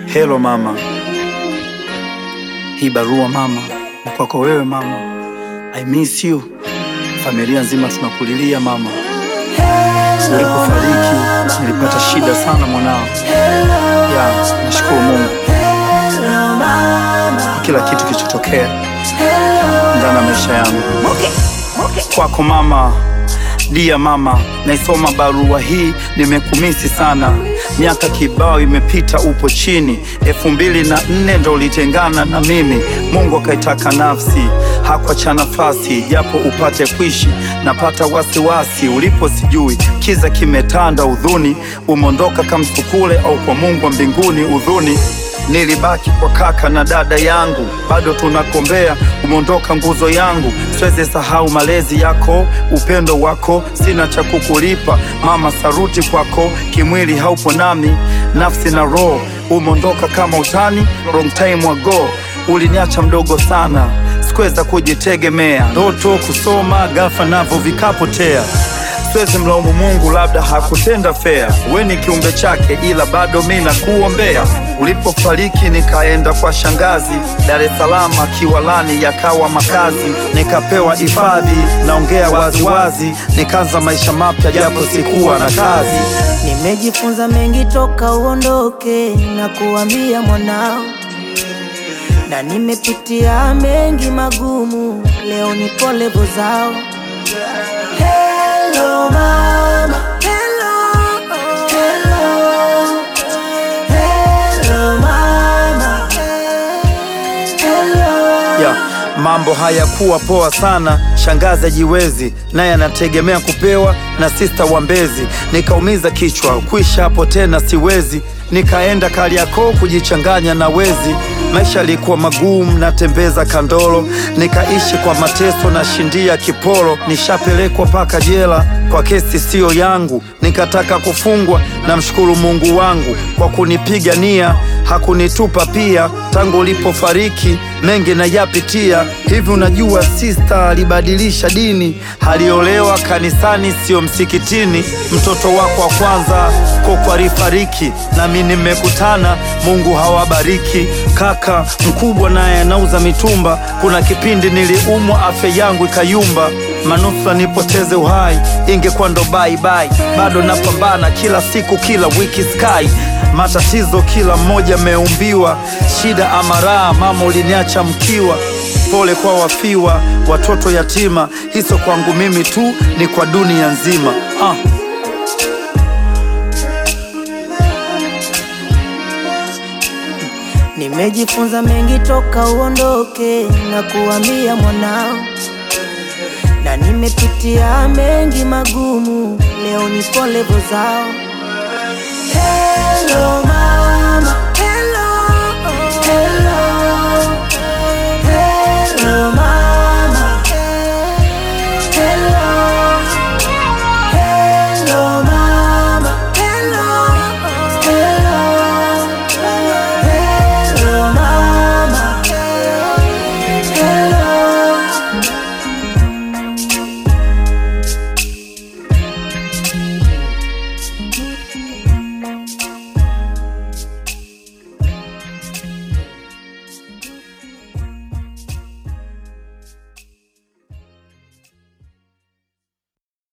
Hello mama, hii barua mama ni kwako wewe mama. I miss you. Familia nzima tunakulilia mama. Ulipofariki nilipata shida sana mwanao. Nashukuru Mungu kwa kila kitu kilichotokea ndani ya maisha yangu. Kwako mama, dia mama, naisoma barua hii, nimekumisi sana. Miaka kibao imepita, upo chini. 2004 ndo ulitengana na mimi. Mungu akaitaka nafsi, hakuacha nafasi japo upate kuishi. Napata wasiwasi ulipo, sijui kiza kimetanda, udhuni umondoka kamsukule au kwa Mungu wa mbinguni udhuni. Nilibaki kwa kaka na dada yangu, bado tunakombea umondoka nguzo yangu. Siwezi sahau malezi yako, upendo wako, sina cha kukulipa mama, saruti kwako. Kimwili haupo nami, nafsi na roho umondoka kama utani. Wrong time ago, uliniacha mdogo sana, sikuweza kujitegemea. Ndoto kusoma ghafla navyo vikapotea. Siwezi mlaumu Mungu, labda hakutenda fair. We ni kiumbe chake, ila bado mimi nakuombea. Ulipofariki nikaenda kwa shangazi Dar es Salaam, Kiwalani yakawa makazi. Nikapewa hifadhi, naongea waziwazi. Nikaanza maisha mapya japo sikuwa na kazi. Nimejifunza mengi toka uondoke na kuambia mwanao, na nimepitia mengi magumu, leo nipo level zao. Hello mama, hello, hello, hello mama, hello. Mambo hayakuwa poa sana, shangazi hajiwezi, naye anategemea kupewa na sister wa Mbezi. Nikaumiza kichwa, kuisha hapo tena siwezi. Nikaenda Kariakoo kujichanganya na wezi. Maisha yalikuwa magumu, natembeza kandolo. Nikaishi kwa mateso na shindia kipolo. Nishapelekwa paka jela kwa kesi sio yangu. Nikataka kufungwa, na mshukuru Mungu wangu kwa kunipigania, hakunitupa pia. Tangu ulipofariki mengi na yapitia. Hivi unajua sister alibadilisha dini, aliolewa kanisani sio msikitini. Mtoto wako wa kwanza koko alifariki, na mimi nimekutana, Mungu hawabariki. Kaka mkubwa naye anauza mitumba. Kuna kipindi niliumwa, afya yangu ikayumba, manusura nipoteze uhai, ingekuwa ndo bye bye. Bado napambana kila siku, kila wiki sky. Matatizo kila mmoja meumbiwa, shida amara, mama uliniacha mkiwa. Pole kwa wafiwa, watoto yatima. Hiso kwangu mimi tu, ni kwa dunia nzima. Nimejifunza mengi toka uondoke na kuambia mwanao, na nimepitia mengi magumu, leo nipo level zao. Hello mama.